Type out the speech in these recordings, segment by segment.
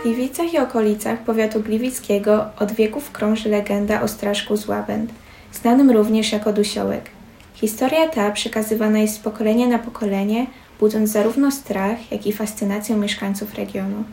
W Gliwicach i okolicach powiatu gliwickiego od wieków krąży legenda o straszku z Łabęd, znanym również jako Dusiołek. Historia ta przekazywana jest z pokolenia na pokolenie, budząc zarówno strach, jak i fascynację mieszkańców regionu.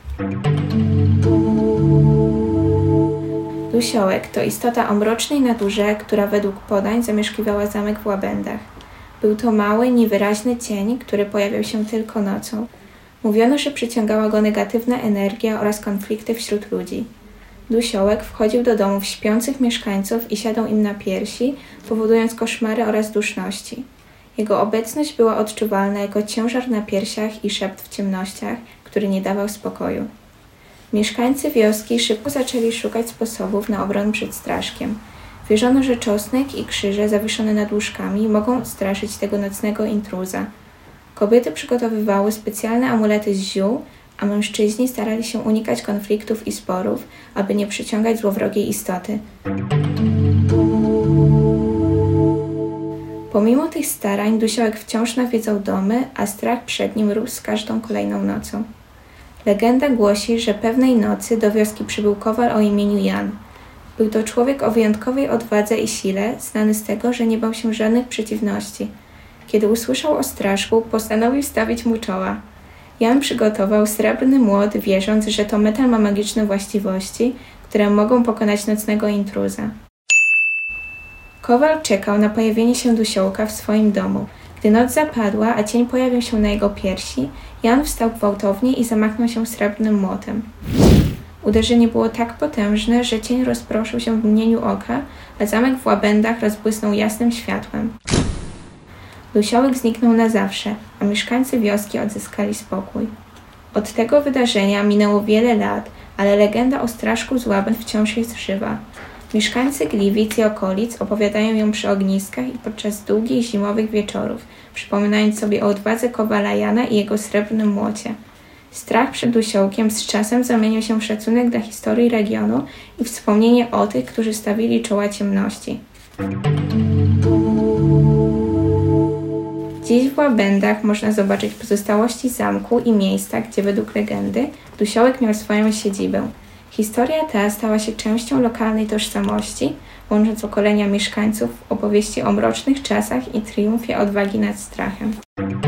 Dusiołek to istota o mrocznej naturze, która według podań zamieszkiwała zamek w Łabędach. Był to mały, niewyraźny cień, który pojawiał się tylko nocą. Mówiono, że przyciągała go negatywna energia oraz konflikty wśród ludzi. Dusiołek wchodził do domów śpiących mieszkańców i siadał im na piersi, powodując koszmary oraz duszności. Jego obecność była odczuwalna jako ciężar na piersiach i szept w ciemnościach, który nie dawał spokoju. Mieszkańcy wioski szybko zaczęli szukać sposobów na obronę przed straszkiem. Wierzono, że czosnek i krzyże zawieszone nad łóżkami mogą odstraszyć tego nocnego intruza. Kobiety przygotowywały specjalne amulety z ziół, a mężczyźni starali się unikać konfliktów i sporów, aby nie przyciągać złowrogiej istoty. Pomimo tych starań Dusiołek wciąż nawiedzał domy, a strach przed nim rósł z każdą kolejną nocą. Legenda głosi, że pewnej nocy do wioski przybył kowal o imieniu Jan. Był to człowiek o wyjątkowej odwadze i sile, znany z tego, że nie bał się żadnych przeciwności. Kiedy usłyszał o straszku, postanowił stawić mu czoła. Jan przygotował srebrny młot, wierząc, że to metal ma magiczne właściwości, które mogą pokonać nocnego intruza. Kowal czekał na pojawienie się Dusiołka w swoim domu. Gdy noc zapadła, a cień pojawił się na jego piersi, Jan wstał gwałtownie i zamachnął się srebrnym młotem. Uderzenie było tak potężne, że cień rozproszył się w mgnieniu oka, a zamek w Łabędach rozbłysnął jasnym światłem. Dusiołek zniknął na zawsze, a mieszkańcy wioski odzyskali spokój. Od tego wydarzenia minęło wiele lat, ale legenda o straszku z Łabęd wciąż jest żywa. Mieszkańcy Gliwic i okolic opowiadają ją przy ogniskach i podczas długich zimowych wieczorów, przypominając sobie o odwadze kowala Jana i jego srebrnym młocie. Strach przed Dusiołkiem z czasem zamienił się w szacunek dla historii regionu i wspomnienie o tych, którzy stawili czoła ciemności. Dziś w Łabędach można zobaczyć pozostałości zamku i miejsca, gdzie według legendy Dusiołek miał swoją siedzibę. Historia ta stała się częścią lokalnej tożsamości, łącząc pokolenia mieszkańców w opowieści o mrocznych czasach i triumfie odwagi nad strachem.